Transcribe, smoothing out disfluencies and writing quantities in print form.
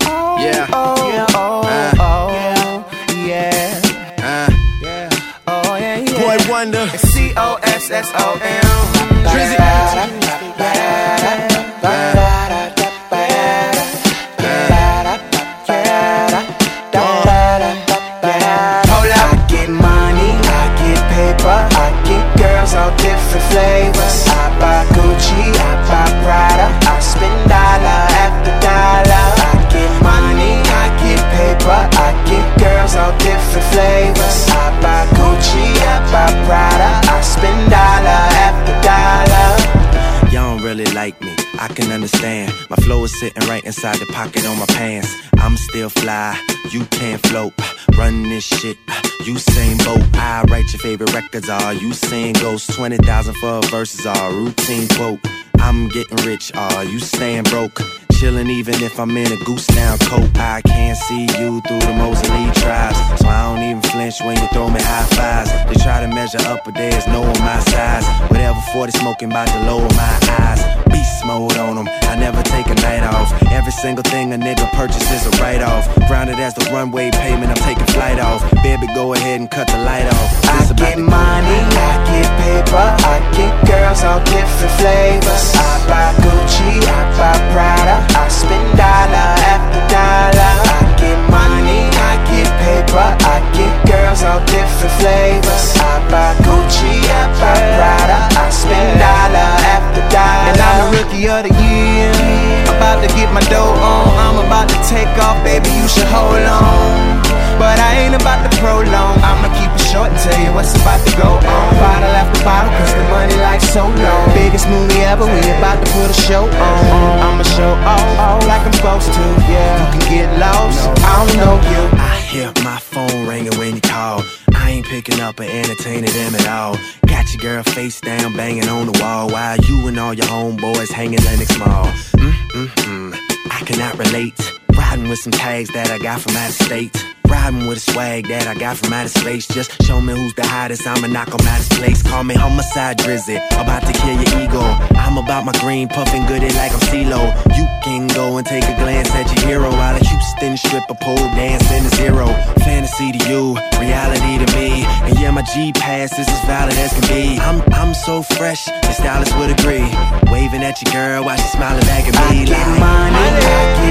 Yeah. Boy Wonder. COSSOM. Drizzy. I get money, I get paper, I get girls all different flavors. I buy Gucci, I buy Prada, I spend dollar after dollar. I get money, I get paper, I get girls all different flavors. I buy Gucci, I buy Prada, I spend dollar after dollar. Y'all don't really like me, I can understand. My flow is sitting right inside the pocket on my pants. I'm still fly, you can't float. Run this shit, Usain Bolt. I write your favorite records, all you sing ghosts. 20,000 for a verses, all routine quote. I'm getting rich, all you staying broke. Chillin' even if I'm in a goose down coat. I can't see you through the Mosley tribes, so I don't even flinch when you throw me high fives. They try to measure up, but there's no on my size. Whatever 40 smoking bout to lower my eyes. Beast mode on them, I never take a night off. Every single thing a nigga purchases a write-off. Grounded as the runway pavement, I'm taking flight off. Baby, go ahead and cut the light off. I get money, I get paper, I get girls all different flavors. I buy Gucci, I buy Prada, I spend dollar after dollar. I get money, I get paper, I get girls all different flavors. I buy Gucci, I buy Prada, I spend dollar after dollar. And I'm the rookie of the year, about to get my dough on. I'm about to take off, baby, you should hold on. But I ain't about to prolong, I'ma keep it short and tell you what's about to go on. Bottle after bottle, cause the money like so long. Biggest movie ever, we about to put a show on. I'ma show off like I'm supposed to, yeah. You can get lost, I don't know you. I hear my phone ringing when you call. I ain't picking up or entertaining them at all. Got your girl face down, banging on the wall, while you and all your homeboys hanging Lenox Mall. I cannot relate. Riding with some tags that I got from out of state. Riding with a swag that I got from outer space. Just show me who's the hottest, I'ma knock 'em out of place. Call me homicide Drizzy, about to kill your ego. I'm about my green, puffing goody like I'm CeeLo. You can go and take a glance at your hero. Out of Houston, stripper pole dancing to zero. Fantasy to you, reality to me. And yeah, my G-Pass is as valid as can be. I'm so fresh, your stylist would agree. Waving at your girl while she smiling back at me. I get money, I get